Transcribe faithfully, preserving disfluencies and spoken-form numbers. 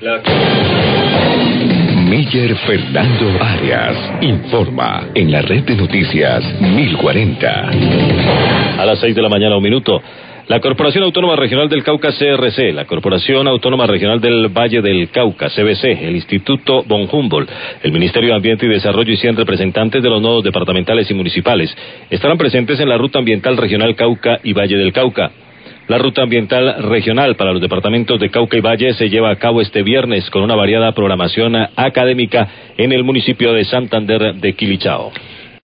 La... Miller Fernando Arias informa en la red de noticias mil cuarenta. A las seis de la mañana, un minuto. La Corporación Autónoma Regional del Cauca, C R C, la Corporación Autónoma Regional del Valle del Cauca, C B C, el Instituto von Humboldt, el Ministerio de Ambiente y Desarrollo y cien representantes de los nodos departamentales y municipales estarán presentes en la Ruta Ambiental Regional Cauca y Valle del Cauca. La Ruta Ambiental Regional para los departamentos de Cauca y Valle se lleva a cabo este viernes con una variada programación académica en el municipio de Santander de Quilichao.